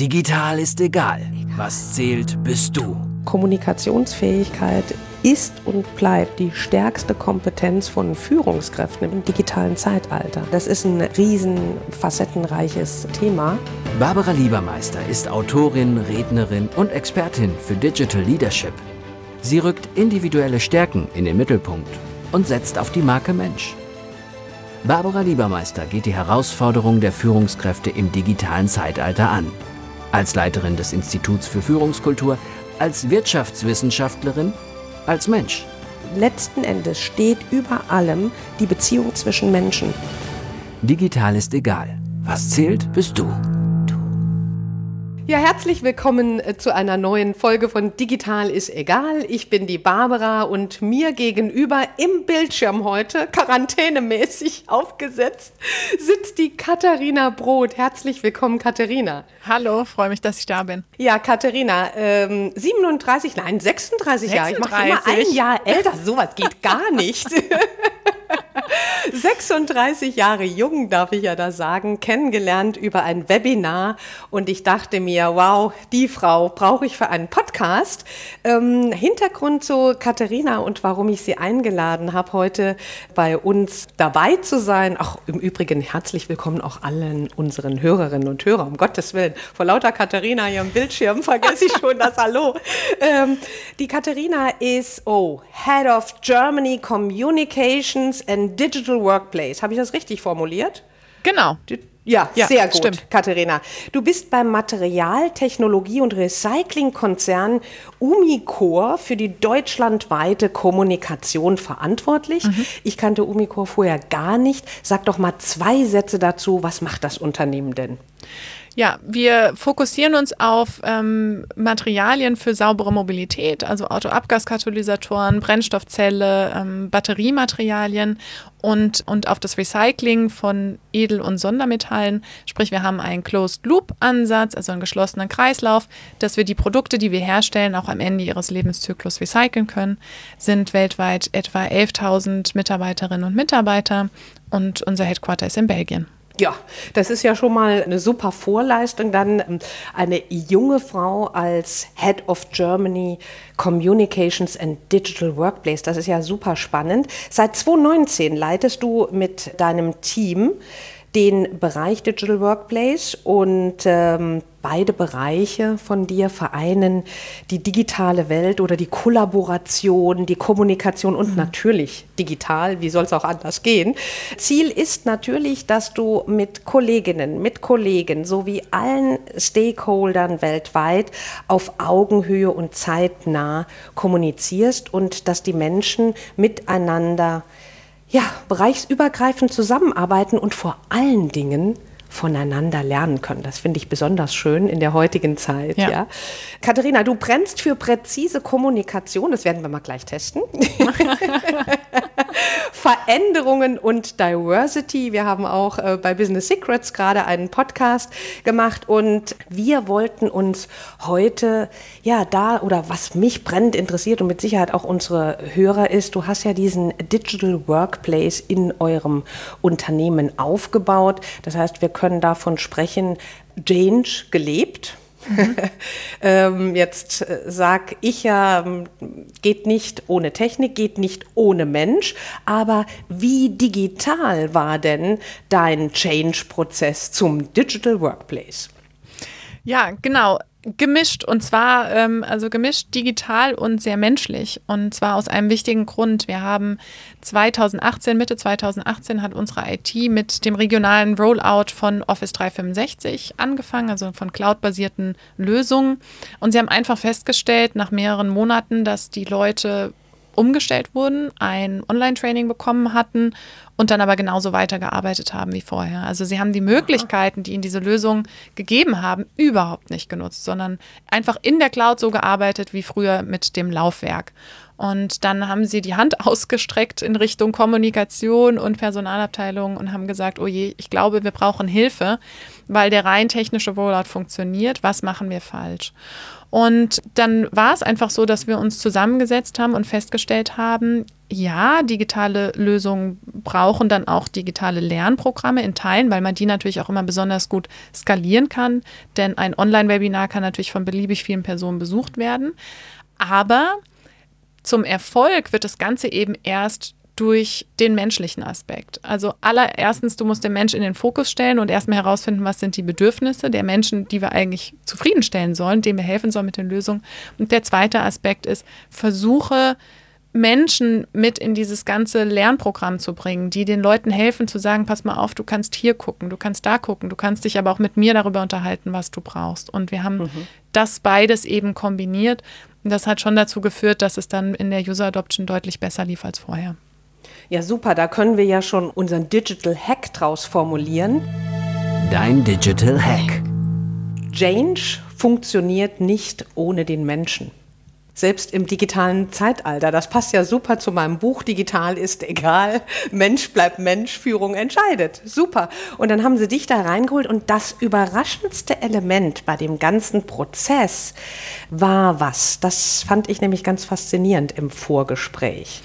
Digital ist egal. Was zählt, bist du. Kommunikationsfähigkeit ist und bleibt die stärkste Kompetenz von Führungskräften im digitalen Zeitalter. Das ist ein riesen facettenreiches Thema. Barbara Liebermeister ist Autorin, Rednerin und Expertin für Digital Leadership. Sie rückt individuelle Stärken in den Mittelpunkt und setzt auf die Marke Mensch. Barbara Liebermeister geht die Herausforderung der Führungskräfte im digitalen Zeitalter an. Als Leiterin des Instituts für Führungskultur, als Wirtschaftswissenschaftlerin, als Mensch. Letzten Endes steht über allem die Beziehung zwischen Menschen. Digital ist egal. Was zählt, bist du. Ja, herzlich willkommen zu einer neuen Folge von Digital ist egal. Ich bin die Barbara und mir gegenüber im Bildschirm heute, quarantänemäßig aufgesetzt, sitzt die Katharina Broth. Herzlich willkommen, Katharina. Hallo, freue mich, dass ich da bin. Ja, Katharina, 36 Jahre. Ich mache immer ein Jahr älter. Sowas geht gar nicht. 36 Jahre jung, darf ich ja da sagen, kennengelernt über ein Webinar und ich dachte mir, wow, die Frau brauche ich für einen Podcast. Hintergrund zu Katharina und warum ich sie eingeladen habe, heute bei uns dabei zu sein. Ach, im Übrigen herzlich willkommen auch allen unseren Hörerinnen und Hörern, um Gottes Willen. Vor lauter Katharina hier am Bildschirm vergesse ich schon das Hallo. Die Katharina ist Head of Germany Communications and Digital Workplace. Habe ich das richtig formuliert? Genau. Ja, sehr gut, stimmt. Katharina. Du bist beim Materialtechnologie- und Recyclingkonzern Umicore für die deutschlandweite Kommunikation verantwortlich. Ich kannte Umicore vorher gar nicht. Sag doch mal 2 Sätze dazu. Was macht das Unternehmen denn? Ja, wir fokussieren uns auf Materialien für saubere Mobilität, also Autoabgaskatalysatoren, Brennstoffzelle, Batteriematerialien und auf das Recycling von Edel- und Sondermetallen. Sprich, wir haben einen Closed-Loop-Ansatz, also einen geschlossenen Kreislauf, dass wir die Produkte, die wir herstellen, auch am Ende ihres Lebenszyklus recyceln können. Sind weltweit etwa 11.000 Mitarbeiterinnen und Mitarbeiter und unser Headquarter ist in Belgien. Ja, das ist ja schon mal eine super Vorleistung. Dann eine junge Frau als Head of Germany Communications and Digital Workplace. Das ist ja super spannend. Seit 2019 leitest du mit deinem Team den Bereich Digital Workplace und beide Bereiche von dir vereinen die digitale Welt oder die Kollaboration, die Kommunikation und natürlich digital, wie soll es auch anders gehen. Ziel ist natürlich, dass du mit Kolleginnen, mit Kollegen sowie allen Stakeholdern weltweit auf Augenhöhe und zeitnah kommunizierst und dass die Menschen miteinander bereichsübergreifend zusammenarbeiten und vor allen Dingen voneinander lernen können. Das finde ich besonders schön in der heutigen Zeit. Ja. Katharina, du brennst für präzise Kommunikation, das werden wir mal gleich testen. Veränderungen und Diversity. Wir haben auch bei Business Secrets gerade einen Podcast gemacht und wir wollten uns heute, was mich brennend interessiert und mit Sicherheit auch unsere Hörer ist, du hast ja diesen Digital Workplace in eurem Unternehmen aufgebaut. Das heißt, wir können davon sprechen, Change gelebt. Jetzt sag ich ja, geht nicht ohne Technik, geht nicht ohne Mensch, aber wie digital war denn dein Change-Prozess zum Digital Workplace? Ja, genau. Gemischt und zwar gemischt digital und sehr menschlich und zwar aus einem wichtigen Grund. Wir haben Mitte 2018 hat unsere IT mit dem regionalen Rollout von Office 365 angefangen, also von cloudbasierten Lösungen und sie haben einfach festgestellt nach mehreren Monaten, dass die Leute umgestellt wurden, ein Online-Training bekommen hatten und dann aber genauso weitergearbeitet haben wie vorher. Also sie haben die Möglichkeiten, die ihnen diese Lösung gegeben haben, überhaupt nicht genutzt, sondern einfach in der Cloud so gearbeitet wie früher mit dem Laufwerk. Und dann haben sie die Hand ausgestreckt in Richtung Kommunikation und Personalabteilung und haben gesagt, oh je, ich glaube, wir brauchen Hilfe, weil der rein technische Rollout funktioniert. Was machen wir falsch? Und dann war es einfach so, dass wir uns zusammengesetzt haben und festgestellt haben, ja, digitale Lösungen brauchen dann auch digitale Lernprogramme in Teilen, weil man die natürlich auch immer besonders gut skalieren kann. Denn ein Online-Webinar kann natürlich von beliebig vielen Personen besucht werden. Aber zum Erfolg wird das Ganze eben erst durch den menschlichen Aspekt. Also allererstens, du musst den Mensch in den Fokus stellen und erstmal herausfinden, was sind die Bedürfnisse der Menschen, die wir eigentlich zufriedenstellen sollen, denen wir helfen sollen mit den Lösungen. Und der zweite Aspekt ist, versuche Menschen mit in dieses ganze Lernprogramm zu bringen, die den Leuten helfen zu sagen, pass mal auf, du kannst hier gucken, du kannst da gucken, du kannst dich aber auch mit mir darüber unterhalten, was du brauchst. Und wir haben das beides eben kombiniert. Und das hat schon dazu geführt, dass es dann in der User Adoption deutlich besser lief als vorher. Ja, super, da können wir ja schon unseren Digital Hack draus formulieren. Dein Digital Hack. Change funktioniert nicht ohne den Menschen. Selbst im digitalen Zeitalter. Das passt ja super zu meinem Buch. Digital ist egal. Mensch bleibt Mensch. Führung entscheidet. Super. Und dann haben sie dich da reingeholt. Und das überraschendste Element bei dem ganzen Prozess war was? Das fand ich nämlich ganz faszinierend im Vorgespräch.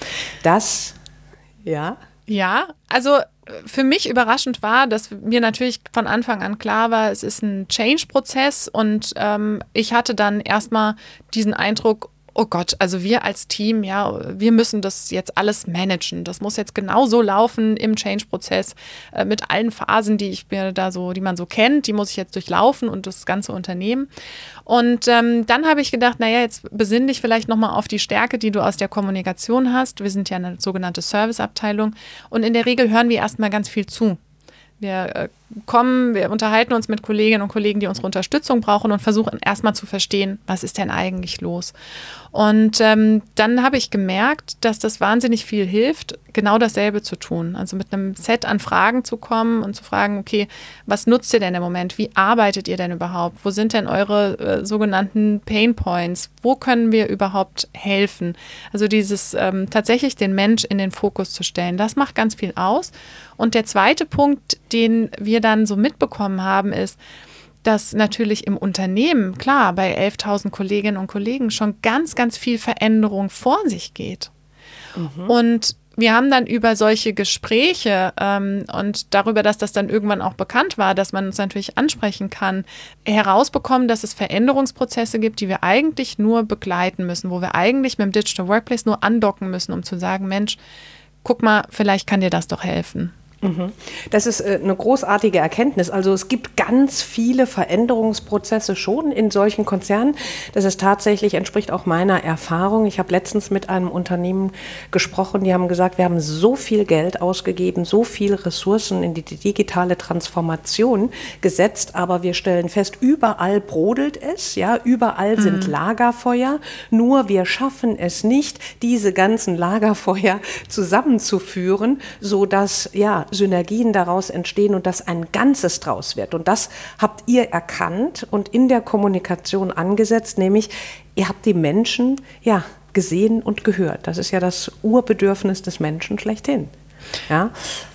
Ja, also für mich überraschend war, dass mir natürlich von Anfang an klar war, es ist ein Change-Prozess und ich hatte dann erstmal diesen Eindruck, oh Gott, also wir als Team, ja, wir müssen das jetzt alles managen. Das muss jetzt genauso laufen im Change-Prozess mit allen Phasen, die man so kennt, die muss ich jetzt durchlaufen und das ganze Unternehmen. Und dann habe ich gedacht, naja, jetzt besinn dich vielleicht nochmal auf die Stärke, die du aus der Kommunikation hast. Wir sind ja eine sogenannte Serviceabteilung und in der Regel hören wir erstmal ganz viel zu. Wir unterhalten uns mit Kolleginnen und Kollegen, die unsere Unterstützung brauchen und versuchen erstmal zu verstehen, was ist denn eigentlich los. Und dann habe ich gemerkt, dass das wahnsinnig viel hilft, genau dasselbe zu tun. Also mit einem Set an Fragen zu kommen und zu fragen, okay, was nutzt ihr denn im Moment? Wie arbeitet ihr denn überhaupt? Wo sind denn eure sogenannten Pain Points? Wo können wir überhaupt helfen? Also dieses tatsächlich den Mensch in den Fokus zu stellen, das macht ganz viel aus. Und der zweite Punkt, den wir dann so mitbekommen haben, ist, dass natürlich im Unternehmen, klar, bei 11.000 Kolleginnen und Kollegen schon ganz, ganz viel Veränderung vor sich geht. Und wir haben dann über solche Gespräche und darüber, dass das dann irgendwann auch bekannt war, dass man uns natürlich ansprechen kann, herausbekommen, dass es Veränderungsprozesse gibt, die wir eigentlich nur begleiten müssen, wo wir eigentlich mit dem Digital Workplace nur andocken müssen, um zu sagen, Mensch, guck mal, vielleicht kann dir das doch helfen. Das ist eine großartige Erkenntnis. Also es gibt ganz viele Veränderungsprozesse schon in solchen Konzernen. Das ist tatsächlich, entspricht auch meiner Erfahrung. Ich habe letztens mit einem Unternehmen gesprochen, die haben gesagt, wir haben so viel Geld ausgegeben, so viele Ressourcen in die digitale Transformation gesetzt, aber wir stellen fest, überall brodelt es, ja, überall sind Lagerfeuer, nur wir schaffen es nicht, diese ganzen Lagerfeuer zusammenzuführen, sodass, ja, Synergien daraus entstehen und dass ein Ganzes draus wird. Und das habt ihr erkannt und in der Kommunikation angesetzt, nämlich ihr habt die Menschen ja gesehen und gehört. Das ist ja das Urbedürfnis des Menschen schlechthin. Ja,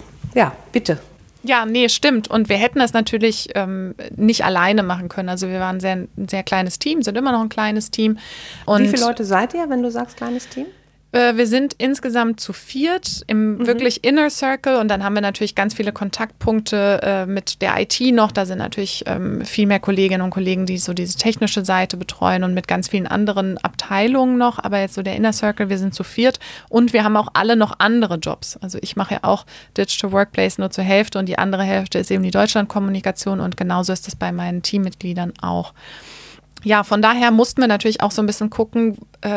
bitte. Ja, nee, stimmt. Und wir hätten das natürlich nicht alleine machen können. Also wir waren ein sehr kleines Team, sind immer noch ein kleines Team. Und wie viele Leute seid ihr, wenn du sagst kleines Team? Wir sind insgesamt zu 4 im wirklich Inner Circle und dann haben wir natürlich ganz viele Kontaktpunkte mit der IT noch. Da sind natürlich viel mehr Kolleginnen und Kollegen, die so diese technische Seite betreuen und mit ganz vielen anderen Abteilungen noch. Aber jetzt so der Inner Circle, wir sind zu 4 und wir haben auch alle noch andere Jobs. Also ich mache ja auch Digital Workplace nur zur Hälfte und die andere Hälfte ist eben die Deutschlandkommunikation und genauso ist das bei meinen Teammitgliedern auch. Ja, von daher mussten wir natürlich auch so ein bisschen gucken,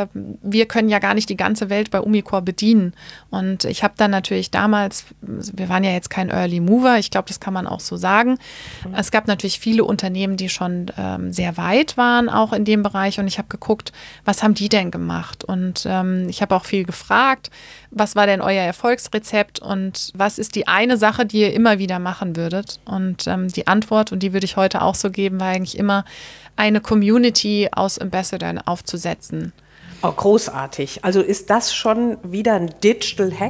wir können ja gar nicht die ganze Welt bei Umicore bedienen. Und ich habe dann natürlich damals, wir waren ja jetzt kein Early Mover, ich glaube, das kann man auch so sagen. Es gab natürlich viele Unternehmen, die schon sehr weit waren, auch in dem Bereich. Und ich habe geguckt, was haben die denn gemacht? Und ich habe auch viel gefragt, was war denn euer Erfolgsrezept und was ist die eine Sache, die ihr immer wieder machen würdet? Und die Antwort, und die würde ich heute auch so geben, war eigentlich immer, eine Community aus Ambassadern aufzusetzen. Oh, großartig. Also ist das schon wieder ein Digital Hack?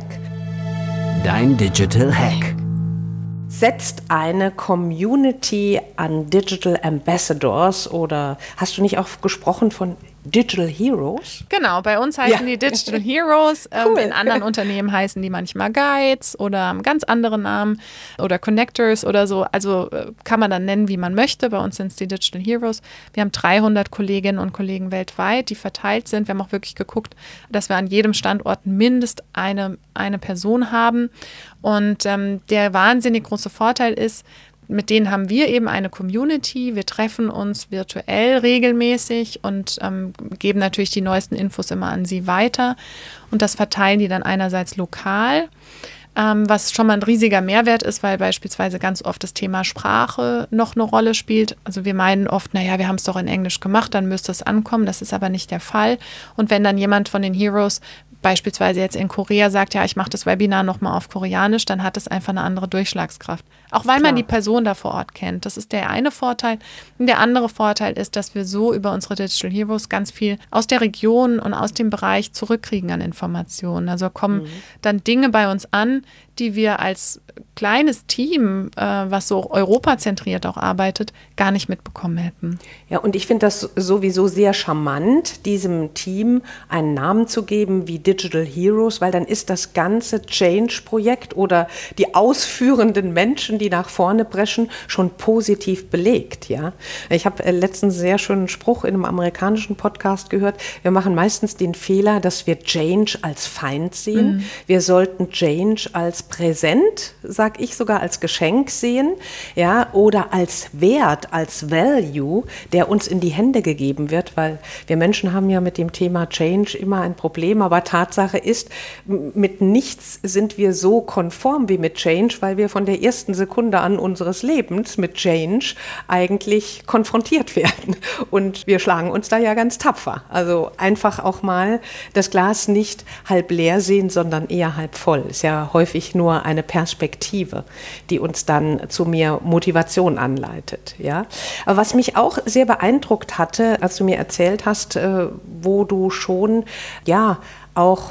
Dein Digital Hack. Setzt eine Community an Digital Ambassadors oder hast du nicht auch gesprochen von Digital Heroes? Genau, bei uns heißen die Digital Heroes. Cool. In anderen Unternehmen heißen die manchmal Guides oder haben ganz andere Namen oder Connectors oder so. Also kann man dann nennen, wie man möchte. Bei uns sind es die Digital Heroes. Wir haben 300 Kolleginnen und Kollegen weltweit, die verteilt sind. Wir haben auch wirklich geguckt, dass wir an jedem Standort mindestens eine Person haben. Und der wahnsinnig große Vorteil ist, mit denen haben wir eben eine Community. Wir treffen uns virtuell regelmäßig und geben natürlich die neuesten Infos immer an sie weiter. Und das verteilen die dann einerseits lokal, was schon mal ein riesiger Mehrwert ist, weil beispielsweise ganz oft das Thema Sprache noch eine Rolle spielt. Also wir meinen oft, naja, wir haben es doch in Englisch gemacht, dann müsste es ankommen. Das ist aber nicht der Fall. Und wenn dann jemand von den Heroes beispielsweise jetzt in Korea sagt, ja, ich mache das Webinar nochmal auf Koreanisch, dann hat es einfach eine andere Durchschlagskraft. Auch weil man die Person da vor Ort kennt. Das ist der eine Vorteil. Und der andere Vorteil ist, dass wir so über unsere Digital Heroes ganz viel aus der Region und aus dem Bereich zurückkriegen an Informationen. Also kommen dann Dinge bei uns an, die wir als kleines Team, was so europazentriert auch arbeitet, gar nicht mitbekommen hätten. Ja, und ich finde das sowieso sehr charmant, diesem Team einen Namen zu geben wie Digital Heroes, weil dann ist das ganze Change-Projekt oder die ausführenden Menschen, die nach vorne preschen, schon positiv belegt. Ja? Ich habe letztens einen sehr schönen Spruch in einem amerikanischen Podcast gehört. Wir machen meistens den Fehler, dass wir Change als Feind sehen. Wir sollten Change als Präsent, sag ich sogar als Geschenk sehen, ja, oder als Wert, als Value, der uns in die Hände gegeben wird, weil wir Menschen haben ja mit dem Thema Change immer ein Problem, aber Tatsache ist, mit nichts sind wir so konform wie mit Change, weil wir von der ersten Sekunde an unseres Lebens mit Change eigentlich konfrontiert werden und wir schlagen uns da ja ganz tapfer. Also einfach auch mal das Glas nicht halb leer sehen, sondern eher halb voll. Ist ja häufig nur eine Perspektive, die uns dann zu mehr Motivation anleitet. Ja? Aber was mich auch sehr beeindruckt hatte, als du mir erzählt hast, wo du schon ja auch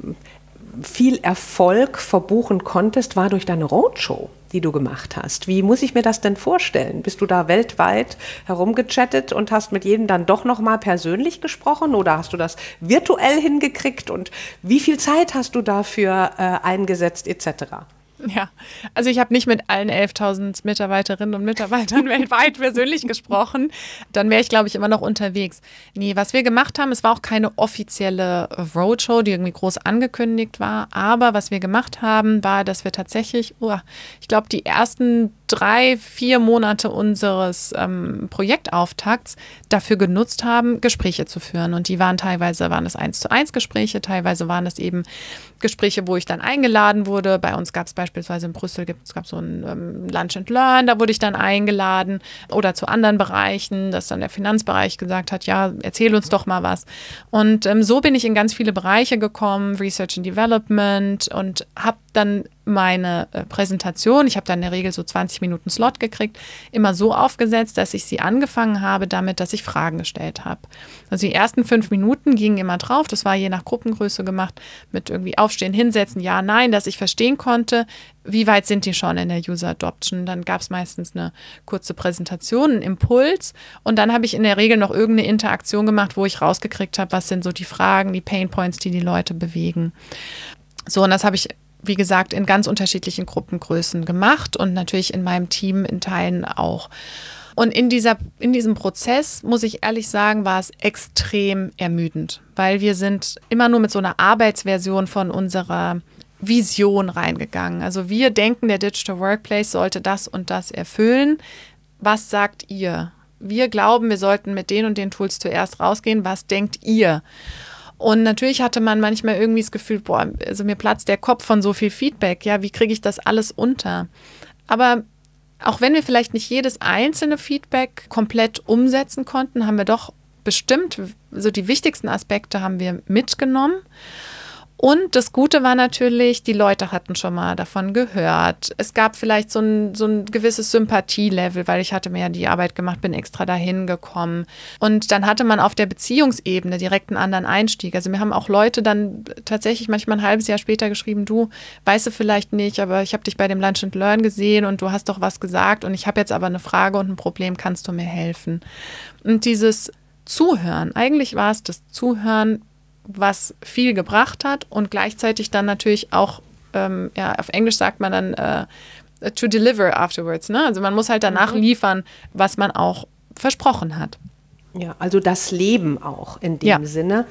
viel Erfolg verbuchen konntest, war durch deine Roadshow, die du gemacht hast. Wie muss ich mir das denn vorstellen? Bist du da weltweit herumgechattet und hast mit jedem dann doch noch mal persönlich gesprochen oder hast du das virtuell hingekriegt und wie viel Zeit hast du dafür eingesetzt etc.? Ja, also ich habe nicht mit allen 11.000 Mitarbeiterinnen und Mitarbeitern weltweit persönlich gesprochen. Dann wäre ich, glaube ich, immer noch unterwegs. Nee, was wir gemacht haben, es war auch keine offizielle Roadshow, die irgendwie groß angekündigt war. Aber was wir gemacht haben, war, dass wir tatsächlich, ich glaube, die ersten 3-4 Monate unseres Projektauftakts dafür genutzt haben, Gespräche zu führen. Und die waren teilweise es 1:1 Gespräche, teilweise waren es eben Gespräche, wo ich dann eingeladen wurde. Bei uns gab es beispielsweise in Brüssel gab so ein Lunch and Learn, da wurde ich dann eingeladen oder zu anderen Bereichen, dass dann der Finanzbereich gesagt hat, ja, erzähl uns doch mal was. Und so bin ich in ganz viele Bereiche gekommen, Research and Development und habe dann meine Präsentation, ich habe dann in der Regel so 20 Minuten Slot gekriegt, immer so aufgesetzt, dass ich sie angefangen habe damit, dass ich Fragen gestellt habe. Also die ersten 5 Minuten gingen immer drauf, das war je nach Gruppengröße gemacht, mit irgendwie Aufstehen, Hinsetzen, Ja, Nein, dass ich verstehen konnte, wie weit sind die schon in der User Adoption. Dann gab es meistens eine kurze Präsentation, einen Impuls und dann habe ich in der Regel noch irgendeine Interaktion gemacht, wo ich rausgekriegt habe, was sind so die Fragen, die Pain Points, die die Leute bewegen. So, und das habe ich wie gesagt, in ganz unterschiedlichen Gruppengrößen gemacht und natürlich in meinem Team in Teilen auch. Und in diesem Prozess, muss ich ehrlich sagen, war es extrem ermüdend, weil wir sind immer nur mit so einer Arbeitsversion von unserer Vision reingegangen. Also wir denken, der Digital Workplace sollte das und das erfüllen. Was sagt ihr? Wir glauben, wir sollten mit den und den Tools zuerst rausgehen. Was denkt ihr? Und natürlich hatte man manchmal irgendwie das Gefühl, also mir platzt der Kopf von so viel Feedback. Ja, wie kriege ich das alles unter? Aber auch wenn wir vielleicht nicht jedes einzelne Feedback komplett umsetzen konnten, haben wir doch bestimmt, so die wichtigsten Aspekte haben wir mitgenommen. Und das Gute war natürlich, die Leute hatten schon mal davon gehört. Es gab vielleicht so ein gewisses Sympathielevel, weil ich hatte mir ja die Arbeit gemacht, bin extra dahin gekommen. Und dann hatte man auf der Beziehungsebene direkt einen anderen Einstieg. Also mir haben auch Leute dann tatsächlich manchmal ein halbes Jahr später geschrieben, du, weißt du vielleicht nicht, aber ich habe dich bei dem Lunch and Learn gesehen und du hast doch was gesagt und ich habe jetzt aber eine Frage und ein Problem, kannst du mir helfen? Und dieses Zuhören. Eigentlich war es das Zuhören, was viel gebracht hat und gleichzeitig dann natürlich auch, auf Englisch sagt man dann to deliver afterwards. Ne? Also man muss halt danach liefern, was man auch versprochen hat. Ja, also das Leben auch in dem Sinne.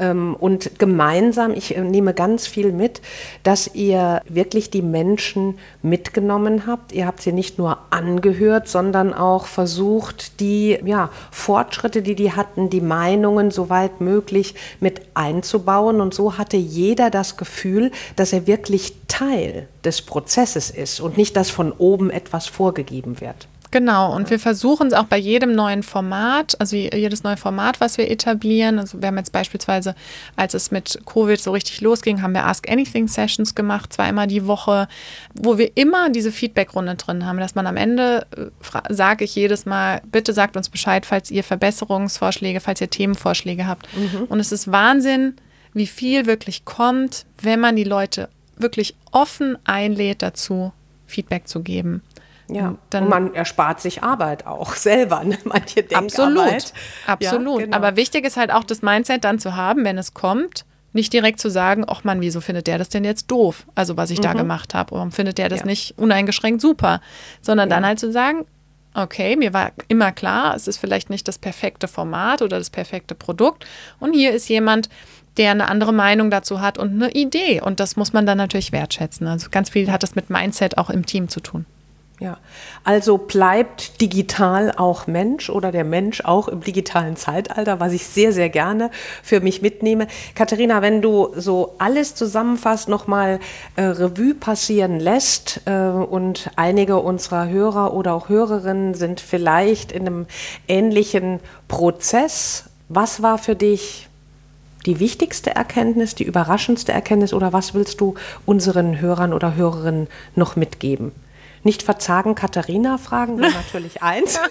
Und gemeinsam, ich nehme ganz viel mit, dass ihr wirklich die Menschen mitgenommen habt. Ihr habt sie nicht nur angehört, sondern auch versucht, die Fortschritte, die hatten, die Meinungen soweit möglich mit einzubauen. Und so hatte jeder das Gefühl, dass er wirklich Teil des Prozesses ist und nicht, dass von oben etwas vorgegeben wird. Genau, und wir versuchen es auch bei jedem neuen Format, also jedes neue Format, was wir etablieren. Also wir haben jetzt beispielsweise, als es mit Covid so richtig losging, haben wir Ask Anything Sessions gemacht, 2-mal die Woche, wo wir immer diese Feedback-Runde drin haben, dass man am Ende, sage ich jedes Mal, bitte sagt uns Bescheid, falls ihr Verbesserungsvorschläge, falls ihr Themenvorschläge habt. Und es ist Wahnsinn, wie viel wirklich kommt, wenn man die Leute wirklich offen einlädt dazu, Feedback zu geben. Ja, und man erspart sich Arbeit auch selber, ne? Manche Denkarbeit. Absolut. Ja, genau. Aber wichtig ist halt auch das Mindset dann zu haben, wenn es kommt, nicht direkt zu sagen, ach Mann, wieso findet der das denn jetzt doof? Also was ich da gemacht habe. Warum findet der das nicht uneingeschränkt super? Sondern dann halt zu sagen, okay, mir war immer klar, es ist vielleicht nicht das perfekte Format oder das perfekte Produkt. Und hier ist jemand, der eine andere Meinung dazu hat und eine Idee. Und das muss man dann natürlich wertschätzen. Also ganz viel hat das mit Mindset auch im Team zu tun. Ja, also bleibt digital auch Mensch oder der Mensch auch im digitalen Zeitalter, was ich sehr, sehr gerne für mich mitnehme. Katharina, wenn du so alles zusammenfasst, nochmal Revue passieren lässt und einige unserer Hörer oder auch Hörerinnen sind vielleicht in einem ähnlichen Prozess. Was war für dich die wichtigste Erkenntnis, die überraschendste Erkenntnis oder was willst du unseren Hörern oder Hörerinnen noch mitgeben? Nicht verzagen, Katharina fragen, wäre natürlich eins.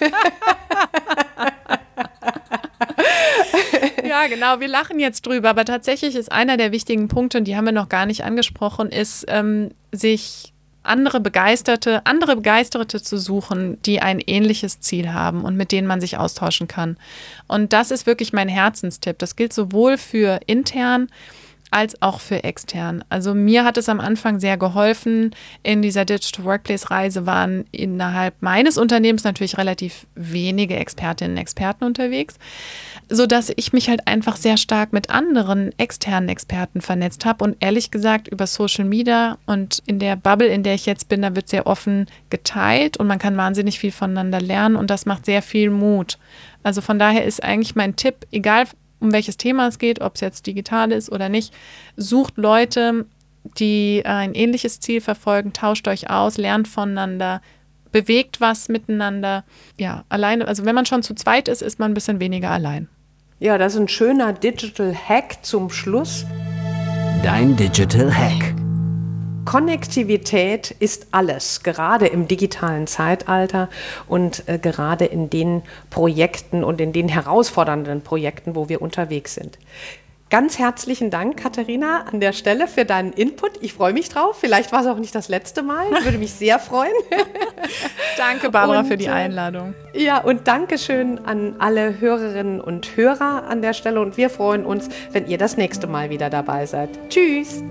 Ja, genau, wir lachen jetzt drüber, aber tatsächlich ist einer der wichtigen Punkte, und die haben wir noch gar nicht angesprochen, ist, sich andere Begeisterte zu suchen, die ein ähnliches Ziel haben und mit denen man sich austauschen kann. Und das ist wirklich mein Herzenstipp. Das gilt sowohl für intern als auch für extern. Also mir hat es am Anfang sehr geholfen. In dieser Digital Workplace Reise waren innerhalb meines Unternehmens natürlich relativ wenige Expertinnen und Experten unterwegs, sodass ich mich halt einfach sehr stark mit anderen externen Experten vernetzt habe und ehrlich gesagt über Social Media und in der Bubble, in der ich jetzt bin, da wird sehr offen geteilt und man kann wahnsinnig viel voneinander lernen und das macht sehr viel Mut. Also von daher ist eigentlich mein Tipp, egal um welches Thema es geht, ob es jetzt digital ist oder nicht, sucht Leute, die ein ähnliches Ziel verfolgen, tauscht euch aus, lernt voneinander, bewegt was miteinander. Ja, alleine, also wenn man schon zu zweit ist, ist man ein bisschen weniger allein. Ja, das ist ein schöner Digital Hack zum Schluss. Dein Digital Hack. Konnektivität ist alles, gerade im digitalen Zeitalter und gerade in den Projekten und in den herausfordernden Projekten, wo wir unterwegs sind. Ganz herzlichen Dank, Katharina, an der Stelle für deinen Input. Ich freue mich drauf. Vielleicht war es auch nicht das letzte Mal. Ich würde mich sehr freuen. Danke, Barbara, für die Einladung. Ja, und Dankeschön an alle Hörerinnen und Hörer an der Stelle. Und wir freuen uns, wenn ihr das nächste Mal wieder dabei seid. Tschüss.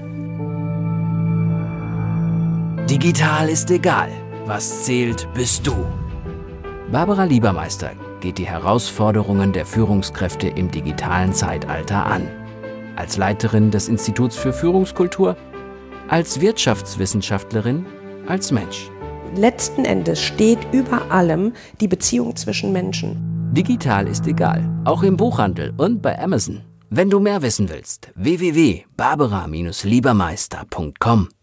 Digital ist egal. Was zählt, bist du. Barbara Liebermeister geht die Herausforderungen der Führungskräfte im digitalen Zeitalter an. Als Leiterin des Instituts für Führungskultur, als Wirtschaftswissenschaftlerin, als Mensch. Letzten Endes steht über allem die Beziehung zwischen Menschen. Digital ist egal, auch im Buchhandel und bei Amazon. Wenn du mehr wissen willst, www.barbara-liebermeister.com